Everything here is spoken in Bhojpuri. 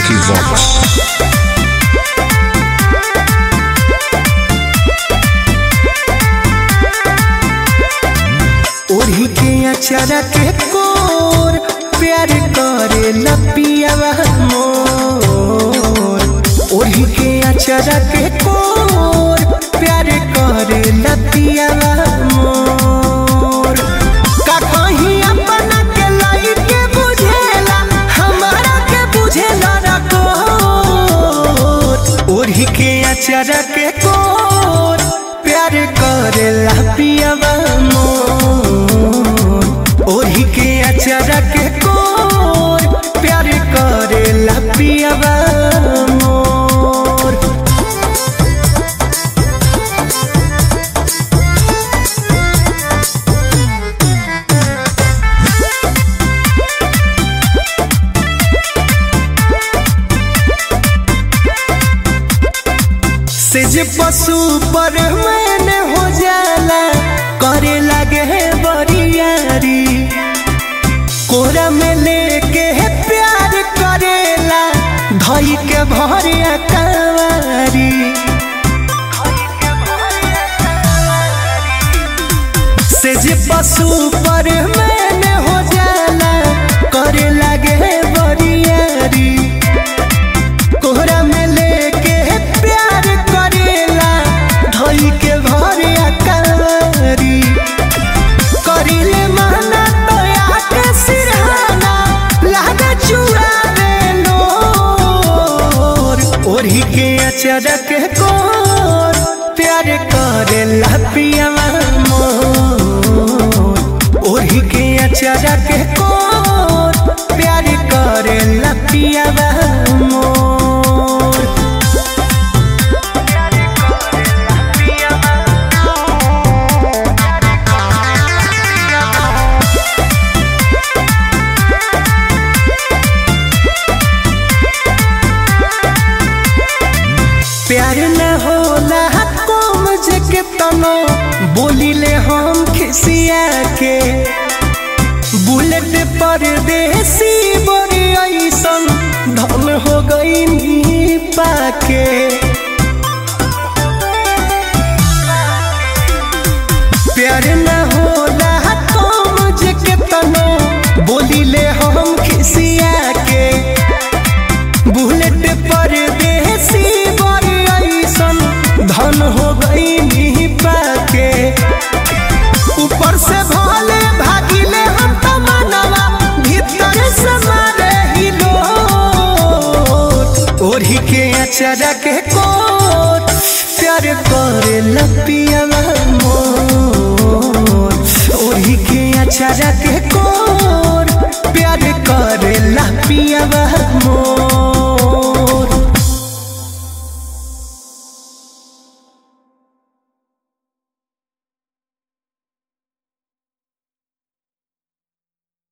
Vicky Vox. ओढ़ी के अचारा के कोर प्यार करे लपियावा मोर। ओढ़ी के अचारा के कोर प्यार करे लपियावा मोर। का कहीं अपना के लाई के बुझेला हमारा के बुझेला रकोर। ओढ़ी के अचारा के कोर प्यार करे लपियावा मोर। ओढ़ी के अचारा के कोर प्यार करे लपियावा मोर। सेज पशु पर मैंने हो जाला करे लगे है बरियारी। कोरा में लेके है प्यार करेला धई के भरिया कवारी। सेज पशु पर मैंने हो जाला करे लगे है बरियारी। कोहरा में लेके प्यार करेला धई के भरिया कवारी। करिले माना तो आके सिरहाना लागा चुरावे लोर। ओढ़ी के अचारा के कोर प्यार करे लपियावा मोर। ओढ़ी के अचारा के कोर प्यार करे लपियावा मोर। प्यार न होला कोम जे के तनो बोलिले हम खिसिया के। बुलेट पर देसी बड़ी ऐसन धन हो गई पाके। प्यार न होला कोम जे के तनो बोलिले हम खिसिया के। बुलेट पर देसी धन हो गई पाके। ऊपर से भले भागिले हम तमन्ना भीतर से मारे ही लोट। ओढ़ी के अचारा के कोट प्यार करे लपियावा मोर। ओढ़ी के अचारा